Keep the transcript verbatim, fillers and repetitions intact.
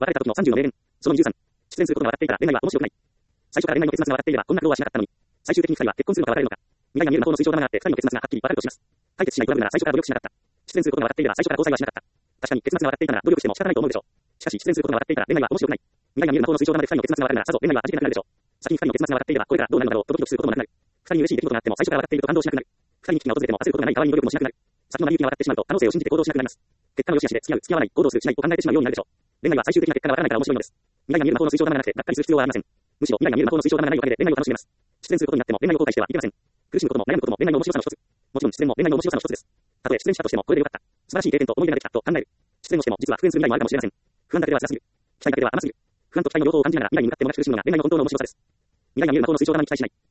別れた時のさんじゅうの名言。そのにじゅうさん。失恋することが分かっていたら恋愛は面白くない。最初から恋愛の結末が分かっていればこんな苦労はしなかったのに。最終的に二人は結婚するのか別れるのか。未来が見える魔法の水晶玉があって二人の結末がはっきり分かるとします。解決しないトラブルなら最初から努力しなかった。失恋することが分かっていれば最初から交際はしなかった。確かに結末が分かっていたなら努力しても仕方ないと思うでしょう。しかし失恋することが分かっていたら恋愛は面白くない。未来が見える魔法の水晶玉で二人の結末が分かるならさぞ恋愛は味気なくなるでしょう。先に二人の結末が分かっていればこれからどうなるのだろうとドキドキすることもなくなる。二人に嬉しい出来事があっても最初から分かっていると感動しなくなる。二人に危機が訪れても焦ることがない代わりに努力もしなくなる。先の成り行きが分かってしまうと可能性を信じて行動しなくなります。結果の良し悪しで付き合う、付き合わない、行動する、しないと考えてしまうようになるでしょう。恋愛は最終的な結果が分からないから面白いのです。未来が見える魔法の水晶玉がなくてがっかりする必要はありません。むしろ未来が見える魔法の水晶玉がないおかげで恋愛を楽しめます。失恋することになっても恋愛を後悔してはいけません。苦しむことも悩むことも恋愛の面白さの一つ。もちろん失恋も恋愛の面白さの一つです。たとえ失恋したとしてもこれでよかった。素晴らしい経験と思い出ができたと考える。失恋をしても実は復縁する未来もあるかもしれません。不安だけでは辛すぎる。期待だけでは甘すぎる。不安と期待の両方を感じながら未来に向かって同じく苦しむのが恋愛の本当の面白さです。未来が見える魔法の水晶玉に期待しない。